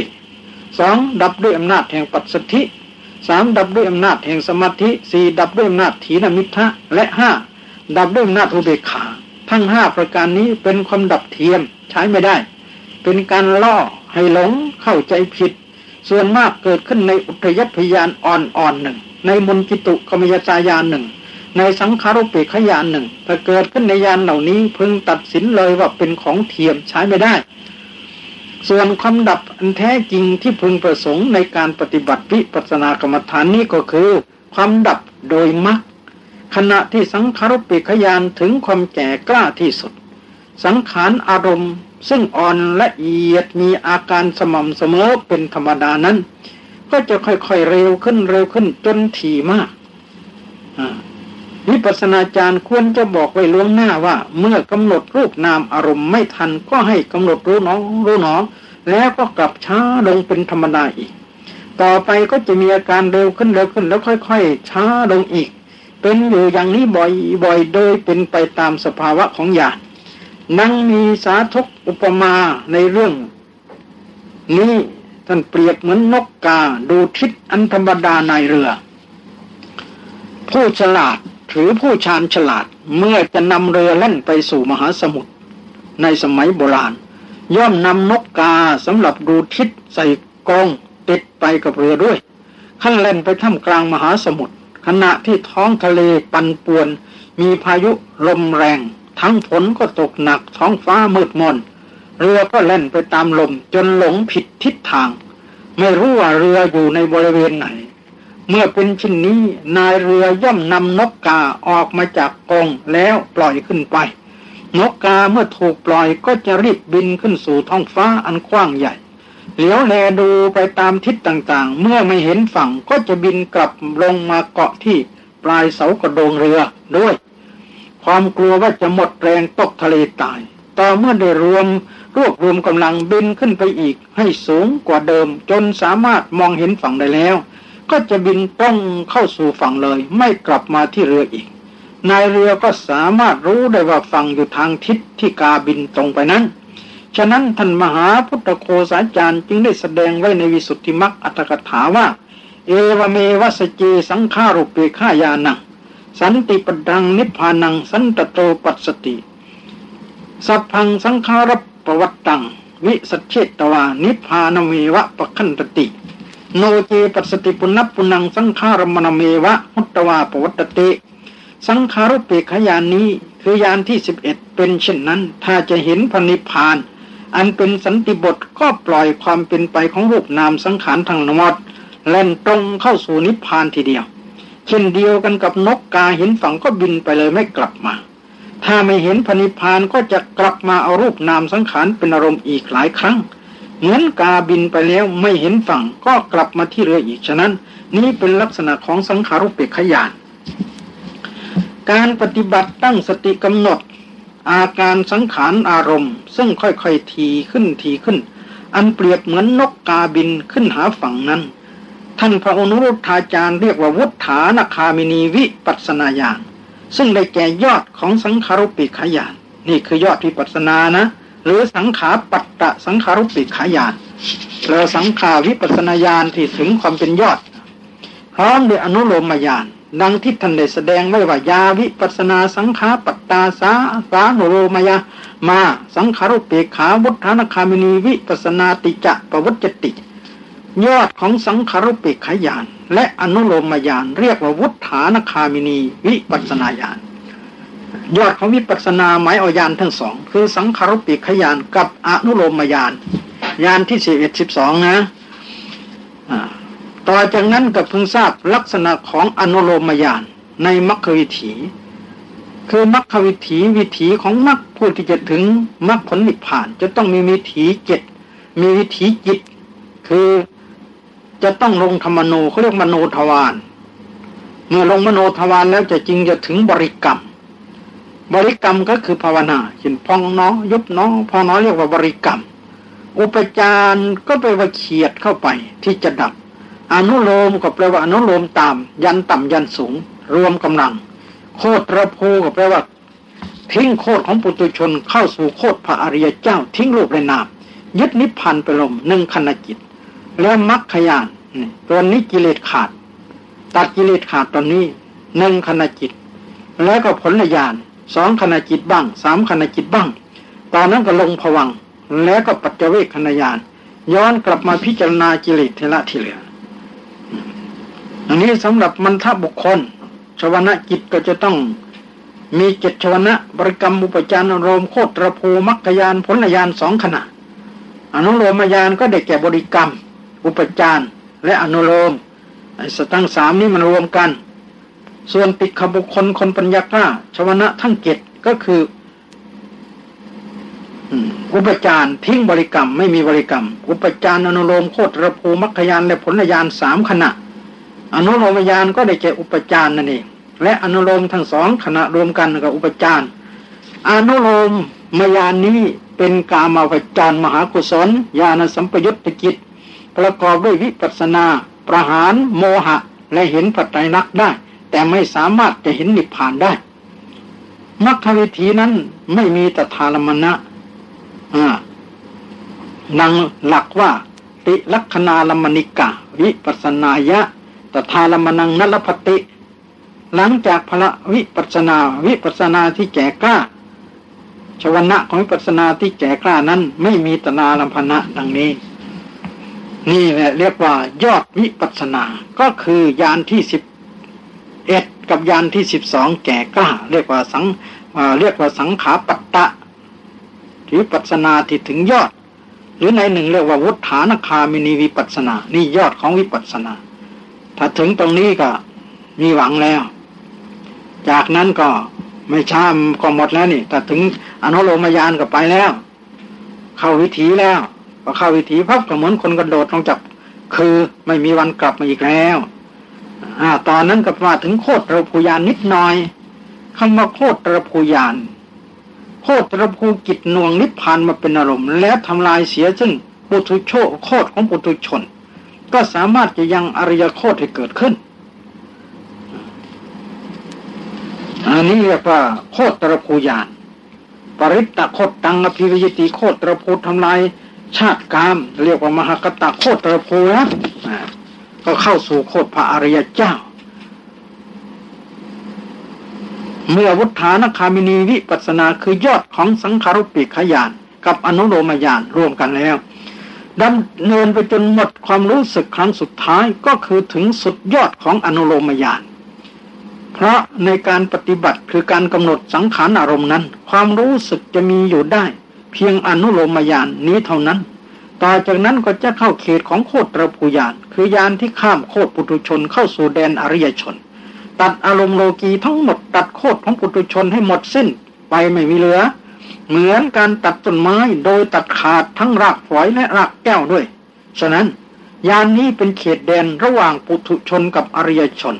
2. ดับด้วยอำนาจแห่งปัสสัทธิ 3. ดับด้วยอำนาจแห่งสมาธิ 4. ดับด้วยอำนาจถีนมิทธะและ 5. ดับด้วยอำนาจอุเบกขาทั้ง5ประการนี้เป็นความดับเทียมใช้ไม่ได้เป็นการล่อให้หลงเข้าใจผิดส่วนมากเกิดขึ้นในอุทยพยานอ่อนๆหนึ่งในมนจิตุกมยตายานหนึ่งในสังขารุปเปขญาณหนึ่งถ้าเกิดขึ้นในญาณเหล่านี้พึงตัดสินเลยว่าเป็นของเทียมใช้ไม่ได้ส่วนความดับอันแท้จริงที่พึงประสงค์ในการปฏิบัติวิปัสสนากรรมฐานนี้ก็คือความดับโดยมรรคขณะที่สังขารุปเปขญาณถึงความแก่กล้าที่สุดสังขารอารมณ์ซึ่งอ่อนละเอียดมีอาการสม่ำเสมอเป็นธรรมดานั้นก็จะค่อยๆเร็วขึ้นจนถี่มากวิปัสสนาจารย์ควรจะบอกไว้ล่วงหน้าว่าเมื่อกำหนดรูปนามอารมณ์ไม่ทันก็ให้กำหนดรู้หนอแล้วก็กลับช้าลงเป็นธรรมดาอีกต่อไปก็จะมีอาการเร็วขึ้นแล้วค่อยๆช้าลงอีกเป็นอยู่อย่างนี้บ่อยโดยเป็นไปตามสภาวะของญาณนั่งมีสาธกอุปมาในเรื่องนี้ท่านเปรียบเหมือนนกกาดูทิศอันธรรมดาในเรือผู้ฉลาดหรือผู้ชาญฉลาดเมื่อจะนำเรือแล่นไปสู่มหาสมุทรในสมัยโบราณย่อมนำนกกาสำหรับดูทิศใส่กรงติดไปกับเรือด้วยขั้นแล่นไปท่ามกลางมหาสมุทรขณะที่ท้องทะเลปั่นป่วนมีพายุลมแรงทั้งฝนก็ตกหนักท้องฟ้ามืดมนเรือก็แล่นไปตามลมจนหลงผิดทิศทางไม่รู้ว่าเรืออยู่ในบริเวณไหนเมื่อเป็นเช่นนี้นายเรือย่อมนำนกกาออกมาจากกรงแล้วปล่อยขึ้นไปนกกาเมื่อถูกปล่อยก็จะรีบบินขึ้นสู่ท้องฟ้าอันกว้างใหญ่เหลียวแลดูไปตามทิศต่างๆเมื่อไม่เห็นฝั่งก็จะบินกลับลงมาเกาะที่ปลายเสากระโดงเรือด้วยความกลัวว่าจะหมดแรงตกทะเลตายต่อเมื่อได้รวบรวมกำลังบินขึ้นไปอีกให้สูงกว่าเดิมจนสามารถมองเห็นฝั่งได้แล้วก็จะบินตรงเข้าสู่ฝั่งเลยไม่กลับมาที่เรืออีกนายเรือก็สามารถรู้ได้ว่าฝั่งอยู่ทางทิศที่กาบินตรงไปนั้นฉะนั้นท่านมหาพุทธโฆษาจารย์จึงได้แสดงไว้ในวิสุทธิมรรคอัตถกถาว่าเอวเมวัสเจสังขารุปเปขายานังสันติปดังนิพพานังสันตโตปัสสติสัพพังสังขารปวัตตังวิสัชเชตวานิพพานเมวะปคันตติโนเจปัสสติปุณปุนังสังขารมณเมวะมุตตวาปวัตติสังขารุปเปขญาณนี้คือยานที่11เป็นเช่นนั้นถ้าจะเห็นพระนิพพานอันเป็นสันติบทก็ปล่อยความเป็นไปของรูปนามสังขารทั้งหมดแล่นตรงเข้าสู่นิพพานทีเดียวเช่นเดียวกันกับนกกาเห็นฝั่งก็บินไปเลยไม่กลับมาถ้าไม่เห็นพระนิพพานก็จะกลับมาเอารูปนามสังขารเป็นอารมณ์อีกหลายครั้งเหมือนกาบินไปแล้วไม่เห็นฝั่งก็กลับมาที่เรืออีกฉะนั้นนี้เป็นลักษณะของสังขารุปเปขญาณการปฏิบัติตั้งสติกำหนดอาการสังขารอารมณ์ซึ่งค่อยๆทีขึ้นอันเปรียบเหมือนนกกาบินขึ้นหาฝั่งนั้นท่านพระอนุรุทธาจารย์เรียกว่าวุฒานาคามินีวิปัสสนาญาณซึ่งได้แก่ยอดของสังขารุปปิขญาณนี่คือยอดวิปัสสนานะหรือสังขาปัตตะสังขารุปปิขญาณแล้วสังขาวิปัสสนาญาณที่ถึงความเป็นยอดพร้อมด้วยอนุโลมญาณดังที่ท่านได้แสดงไว้ว่ายาวิปัสสนาสังขาปัตตาสานุโลมยามาสังขารุปปิขาวุฒานาคามินีวิปัสสนาติจะปวัจจติยอดของสังขารุปปิขญาณและอนุโลมญาณเรียกว่าวุฒานาคามินีวิปัสสนาญาณยอดของวิปัสสนาหมายเอาญาณทั้งสองคือสังขารุปปิขญาณกับอนุโลมญาณญาณที่11-12นะต่อจากนั้นก็พึงทราบลักษณะของอนุโลมญาณในมรรควิถีคือมรรควิถีของมรรคผู้ที่จะถึงมรรคผลนิพพานจะต้องมีวิถี7มีวิถีจิตคือจะต้องลงธรรมโนเขาเรียกมโนทวารเมื่อลงมโนทวารแล้วจะถึงบริกรรมก็คือภาวนาเช่นพองน้อยุบน้อพองน้อเรียกว่าบริกรรมอุปจารก็แปลว่าเฉียดเข้าไปที่จะดับอนุโลมก็แปลว่าอนุโลมตามยันต่ำยันสูงรวมกำลังโคตรภูก็แปลว่าทิ้งโคตรของปุถุชนเข้าสู่โคตรพระอริยเจ้าทิ้งรูปและนามยึดนิพพานไปลมหนึ่งขณะจิตแล้วมรรคญาณตัวนี้กิเลสขาดตัดกิเลสขาดตอนนี้หนึ่งขณะจิตแล้วก็ผลญาณ2ขณะจิตบ้าง3ขณะจิตบ้างตอนนั้นก็ลงภวังค์แล้วก็ปัจเจเวคขณะญาณย้อนกลับมาพิจารณากิเลสทีละทีเหลืออันนี้สำหรับมัณฑบุคคลชวนะจิตก็จะต้องมี7ชวนะบริกรรมอุปจารอารมณ์โคตรภูมรรคญาณผลญาณ2ขณะอนุโลมญาณก็ได้แก่บริกรรมอุปจารและอนุโลมไอ้สตั้ง3นี้มันรวมกันส่วนติขบุคคลคนปัญญากล้าชวนะทั้ง7ก็คืออุปจารทิ้งบริกรรมไม่มีบริกรรมอุปจารอนุโลมโคตรภูมรรคญาณและผลญาณ3ขณะอนุโลมญาณก็ได้แก่อุปจารนั่นเองและอนุโลมทั้ง2ขณะรวมกันกับอุปจารอนุโลมญาณนี้เป็นกามาวจรมหากุศลญาณสัมปยุตตกิจประกอบด้วยวิปัสสนาประหารโมหะและเห็นปัจไตรลักษณ์ได้แต่ไม่สามารถจะเห็นนิพพานได้มรรควิถีนั้นไม่มีตถาลมนะดังหลักว่าติลักขณาลมนิกะวิปัสสนายะตถาลมนังนลภติหลังจากพระวิปัสสนาที่แก่กล้าชวนะของวิปัสสนาที่แก่กล้านั้นไม่มีตถาลมนะดังนี้นี่แหละเรียกว่ายอดวิปัสสนาก็คือญาณที่11กับญาณที่12แก่กล้าเรียกว่าสังขาปัตตะวิปัสสนาที่ถึงยอดหรือในหนึ่งเรียกว่าวุฒานาคามินีวิปัสสนานี่ยอดของวิปัสสนาถ้าถึงตรงนี้ก็มีหวังแล้วจากนั้นก็ไม่ช้าก็หมดแล้วนี่ถ้าถึงอนุโลมญาณก็ไปแล้วเข้าวิถีแล้วพอเข้าวิถีพับก็เหมือนคนกระโดดลงจากคือไม่มีวันกลับมาอีกแล้วตอนนั้นก็มาถึงโคตรภูญาณนิดหน่อยคำว่าโคตรภูญาณโคตรภูกิจหน่วงนิพพานมาเป็นอารมณ์แล้วทำลายเสียซึ่งปุถุโชโคตรของปุถุชนก็สามารถจะยังอริยโคตรให้เกิดขึ้นอันนี้เรียกว่าโคตรภูญาณปริตตโคตตังอภิวิยติโคตรภูทำลายชาติกามเรียกว่ามหากตโคตรภูนะก็เข้าสู่โคตรพระอริยเจ้าเมื่อวุฒานาคามินีวิปัสสนาคือยอดของสังขารุปปิขญาณกับอนุโลมญาณรวมกันแล้วดำเนินไปจนหมดความรู้สึกครั้งสุดท้ายก็คือถึงสุดยอดของอนุโลมญาณเพราะในการปฏิบัติคือการกำหนดสังขารอารมณ์นั้นความรู้สึกจะมีอยู่ได้เพียงอนุโลมญาณนี้เท่านั้นต่อจากนั้นก็จะเข้าเขตของโคตรภูญาณคือญาณที่ข้ามโคตรปุถุชนเข้าสู่แดนอริยชนตัดอารมณ์โลกีทั้งหมดตัดโคตรของปุถุชนให้หมดสิ้นไปไม่มีเหลือเหมือนการตัดต้นไม้โดยตัดขาดทั้งรากฝอยและรากแก้วด้วยฉะนั้นญาณนี้เป็นเขตแดนระหว่างปุถุชนกับอริยชน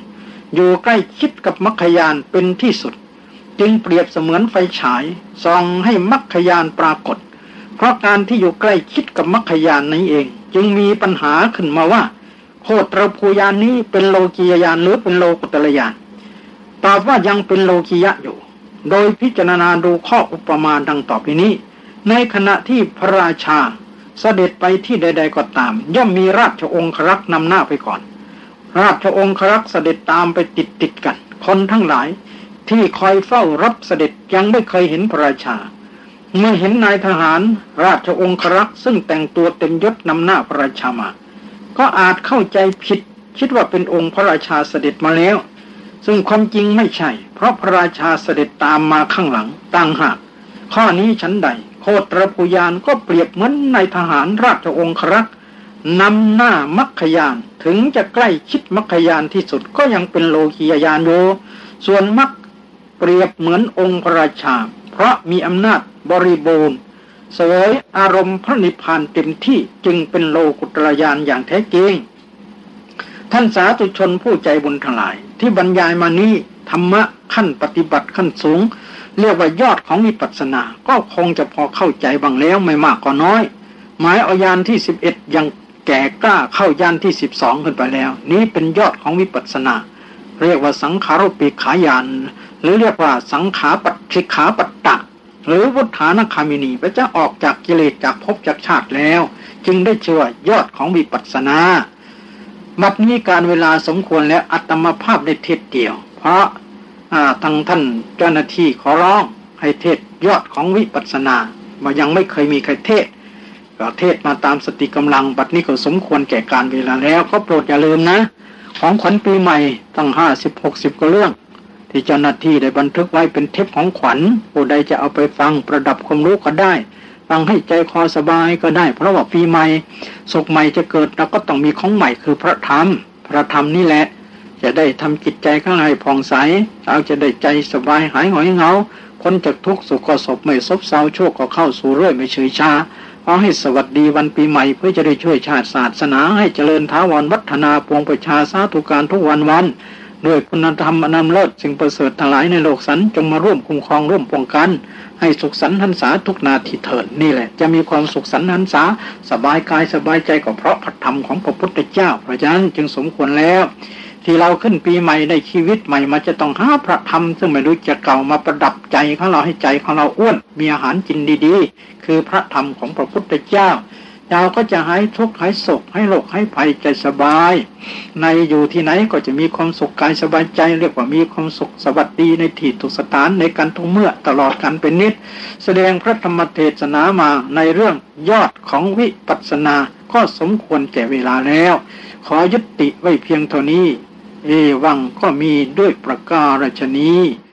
อยู่ใกล้ชิดกับมรรคญาณเป็นที่สุดจึงเปรียบเสมือนไฟฉายส่องให้มรรคญาณปรากฏเพราะการที่อยู่ใกล้ชิดกับมรรคญาณนี้เองจึงมีปัญหาขึ้นมาว่าโคตรภูญาณนี้เป็นโลกียญาณหรือเป็นโลกุตตรญาณตอบว่ายังเป็นโลกียะอยู่โดยพิจารณาดูข้ออุปมาดังต่อไปนี้ในขณะที่พระราชาเสด็จไปที่ใดๆก็ตามย่อมมีราชองครักษ์นำหน้าไปก่อนราชองครักษ์เสด็จตามไปติดกันคนทั้งหลายที่คอยเฝ้ารับเสด็จยังไม่เคยเห็นพระราชาเมื่อเห็นนายทหารราชองครักษ์ซึ่งแต่งตัวเต็มยศนำหน้าพระราชามาก็อาจเข้าใจผิดคิดว่าเป็นองค์พระราชาเสด็จมาแล้วซึ่งความจริงไม่ใช่เพราะพระราชาเสด็จตามมาข้างหลังต่างหากข้อนี้ชั้นใดโคตรภูญาณก็เปรียบเหมือนนายทหารราชองครักษ์นำหน้ามรรคญาณถึงจะใกล้ชิดมรรคญาณที่สุดก็ยังเป็นโลกียญาณอยู่ส่วนมรรคเปรียบเหมือนองค์พระราชาเพราะมีอำนาจบริบูรณ์เสวยอารมณ์พระนิพพานเต็มที่จึงเป็นโลกุตตรญาณอย่างแท้จริงท่านสาธุชนผู้ใจบุญทั้งหลายที่บรรยายมานี้ธรรมะขั้นปฏิบัติขั้นสูงเรียกว่ายอดของวิปัสสนาก็คงจะพอเข้าใจบ้างแล้วไม่มากก็น้อยหมายเอาญาณที่11ยังแก่กล้าเข้าญาณที่12ขึ้นไปแล้วนี้เป็นยอดของวิปัสสนาเรียกว่าสังขารุปปิขาญาณหรือเรียกว่าสังขาปัจฉิขาปัตตะหรือวุฒานคามินีพระเจ้าออกจากกิเลสจากภพจากชาติแล้วจึงได้ชื่อว่ายอดของวิปัสสนาบัดนี้การเวลาสมควรแล้วอัตมาภาพได้เทศเดียวเพราะทางท่านเจ้าหน้าที่ขอร้องให้เทศยอดของวิปัสสนามายังไม่เคยมีใครเทศก็เทศมาตามสติกำลังบัดนี้ก็สมควรแก่การเวลาแล้วก็โปรดอย่าลืมนะของขวัญปีใหม่ตั้ง50-60ก็เรื่องที่เจ้าหน้าที่ได้บันทึกไว้เป็นเทปของขวัญผู้ใดจะเอาไปฟังประดับความรู้ก็ได้ฟังให้ใจคอสบายก็ได้เพราะว่าปีใหม่สุขใหม่จะเกิดเราก็ต้องมีของใหม่คือพระธรรมนี่แหละจะได้ทำจิตใจข้างในผ่องใสเราจะได้ใจสบายหายหงอยเหงาพ้นจากทุกข์สุขก็สบไม่ซบเซาโชคก็เข้าสู่เรื่อยไม่เฉยชาขอให้สวัสดีวันปีใหม่เพื่อจะได้ช่วยชาติศาสนาให้เจริญถาวรวัฒนาปวงประชาสาธุการทุกวันด้วยคุณธรรมอันเลิศสิ่งประเสริฐทั้งหลายในโลกสันจงมาร่วมคุ้มครองร่วมป้องกันให้สุขสันต์หันษาทุกนาทีเถิดนี่แหละจะมีความสุขสันต์หันษาสบายกายสบายใจก็เพราะพระธรรมของพระพุทธเจ้าเพราะฉะนั้นจึงสมควรแล้วที่เราขึ้นปีใหม่ได้ชีวิตใหม่มาจะต้องหาพระธรรมซึ่งไม่รู้จะเก่ามาประดับใจของเราให้ใจของเราอ้วนมีอาหารกินดีๆคือพระธรรมของพระพุทธเจ้าเราก็จะหายทุกข์หายโศกให้โรคให้ภัยใจสบายในอยู่ที่ไหนก็จะมีความสุขกายสบายใจเรียกว่ามีความสุขสวัสดีในที่ทุกสถานในการทุกเมื่อตลอดกันเป็นนิจแสดงพระธรรมเทศนามาในเรื่องยอดของวิปัสสนาก็สมควรแก่เวลาแล้วขอยุติไว้เพียงเท่านี้เอวังก็มีด้วยประการฉะนี้